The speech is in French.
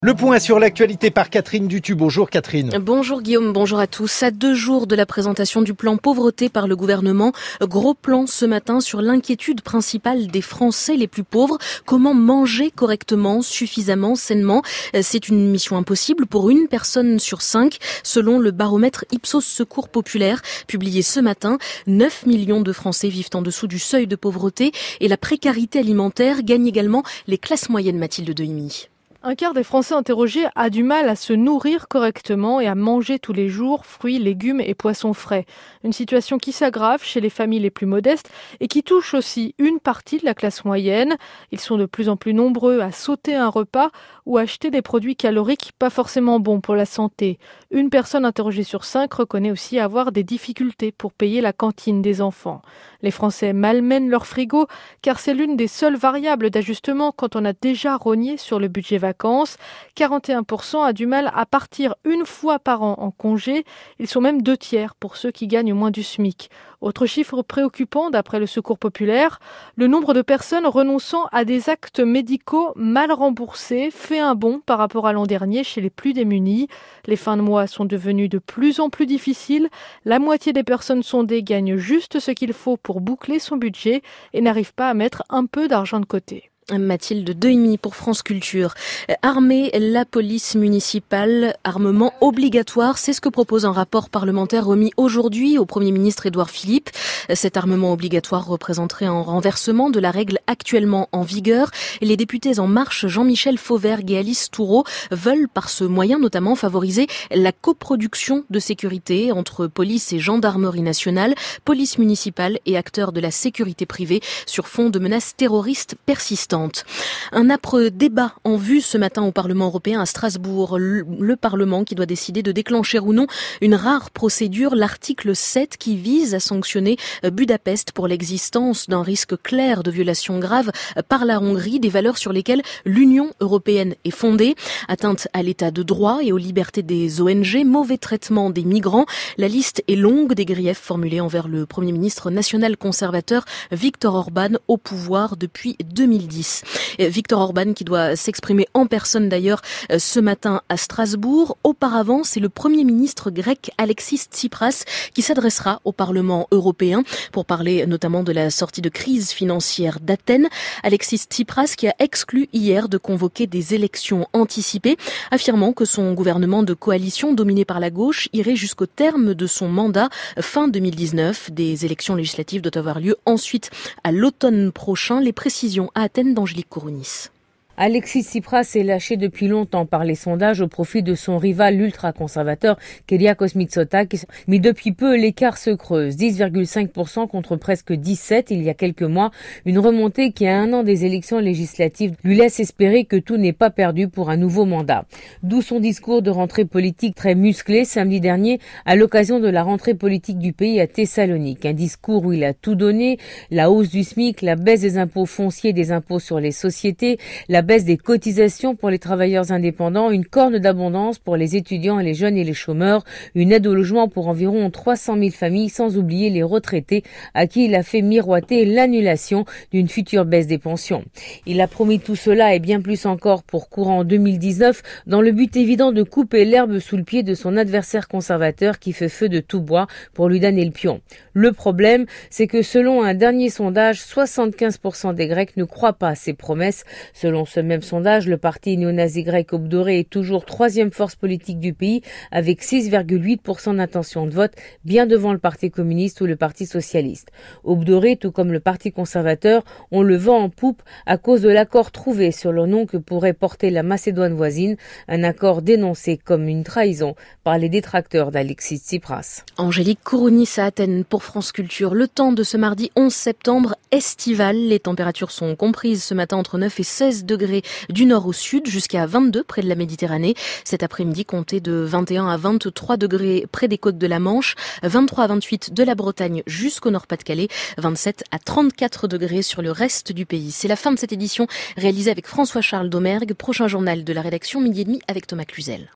Le point sur l'actualité par Catherine Dutu. Bonjour Catherine. Bonjour Guillaume, bonjour à tous. À 2 jours de la présentation du plan pauvreté par le gouvernement, gros plan ce matin sur l'inquiétude principale des Français les plus pauvres. Comment manger correctement, suffisamment, sainement? C'est une mission impossible pour une personne sur 5, selon le baromètre Ipsos Secours Populaire, publié ce matin. 9 millions de Français vivent en dessous du seuil de pauvreté et la précarité alimentaire gagne également les classes moyennes, Mathilde Dehimi. Un quart des Français interrogés a du mal à se nourrir correctement et à manger tous les jours fruits, légumes et poissons frais. Une situation qui s'aggrave chez les familles les plus modestes et qui touche aussi une partie de la classe moyenne. Ils sont de plus en plus nombreux à sauter un repas ou acheter des produits caloriques pas forcément bons pour la santé. Une personne interrogée sur 5 reconnaît aussi avoir des difficultés pour payer la cantine des enfants. Les Français malmènent leur frigo car c'est l'une des seules variables d'ajustement quand on a déjà rogné sur le budget vacances. 41% a du mal à partir une fois par an en congé. Ils sont même 2/3 pour ceux qui gagnent moins du SMIC. Autre chiffre préoccupant d'après le Secours Populaire, le nombre de personnes renonçant à des actes médicaux mal remboursés fait un bond par rapport à l'an dernier chez les plus démunis. Les fins de mois sont devenues de plus en plus difficiles. La moitié des personnes sondées gagnent juste ce qu'il faut pour boucler son budget et n'arrivent pas à mettre un peu d'argent de côté. Mathilde Dehimi pour France Culture. Armer la police municipale, armement obligatoire, c'est ce que propose un rapport parlementaire remis aujourd'hui au Premier ministre Édouard Philippe. Cet armement obligatoire représenterait un renversement de la règle actuellement en vigueur. Les députés En Marche, Jean-Michel Fauvergue et Alice Toureau, veulent par ce moyen notamment favoriser la coproduction de sécurité entre police et gendarmerie nationale, police municipale et acteurs de la sécurité privée sur fond de menaces terroristes persistantes. Un âpre débat en vue ce matin au Parlement européen à Strasbourg. Le Parlement qui doit décider de déclencher ou non une rare procédure, l'article 7 qui vise à sanctionner Budapest pour l'existence d'un risque clair de violation grave par la Hongrie, des valeurs sur lesquelles l'Union européenne est fondée. Atteinte à l'état de droit et aux libertés des ONG, mauvais traitement des migrants. La liste est longue des griefs formulés envers le Premier ministre national conservateur Viktor Orban au pouvoir depuis 2010. Viktor Orban qui doit s'exprimer en personne d'ailleurs ce matin à Strasbourg. Auparavant, c'est le Premier ministre grec Alexis Tsipras qui s'adressera au Parlement européen pour parler notamment de la sortie de crise financière d'Athènes. Alexis Tsipras qui a exclu hier de convoquer des élections anticipées, affirmant que son gouvernement de coalition dominé par la gauche irait jusqu'au terme de son mandat fin 2019. Des élections législatives doivent avoir lieu ensuite à l'automne prochain. Les précisions à Athènes d'Angélique Kourounis. Alexis Tsipras est lâché depuis longtemps par les sondages au profit de son rival l'ultra-conservateur Kyriakos Mitsotakis. Mais depuis peu, l'écart se creuse. 10,5% contre presque 17% il y a quelques mois. Une remontée qui, à un an des élections législatives, lui laisse espérer que tout n'est pas perdu pour un nouveau mandat. D'où son discours de rentrée politique très musclé samedi dernier à l'occasion de la rentrée politique du pays à Thessalonique. Un discours où il a tout donné, la hausse du SMIC, la baisse des impôts fonciers, des impôts sur les sociétés, la baisse des cotisations pour les travailleurs indépendants, une corne d'abondance pour les étudiants, les jeunes et les chômeurs, une aide au logement pour environ 300 000 familles, sans oublier les retraités à qui il a fait miroiter l'annulation d'une future baisse des pensions. Il a promis tout cela et bien plus encore pour courant 2019, dans le but évident de couper l'herbe sous le pied de son adversaire conservateur qui fait feu de tout bois pour lui donner le pion. Le problème, c'est que selon un dernier sondage, 75% des Grecs ne croient pas à ses promesses. Selon ce même sondage, le parti néo-nazi grec Obdoré est toujours 3e force politique du pays avec 6,8% d'intention de vote, bien devant le Parti communiste ou le Parti socialiste. Obdoré, tout comme le Parti conservateur, ont le vent en poupe à cause de l'accord trouvé sur le nom que pourrait porter la Macédoine voisine, un accord dénoncé comme une trahison par les détracteurs d'Alexis Tsipras. Angélique Kourounis à Athènes pour France Culture. Le temps de ce mardi 11 septembre estival. Les températures sont comprises ce matin entre 9 et 16 degrés du nord au sud, jusqu'à 22 près de la Méditerranée. Cet après-midi, comptez de 21 à 23 degrés près des côtes de la Manche, 23 à 28 de la Bretagne jusqu'au Nord-Pas-de-Calais, 27 à 34 degrés sur le reste du pays. C'est la fin de cette édition réalisée avec François-Charles Domergue. Prochain journal de la rédaction, 12h30 avec Thomas Cluzel.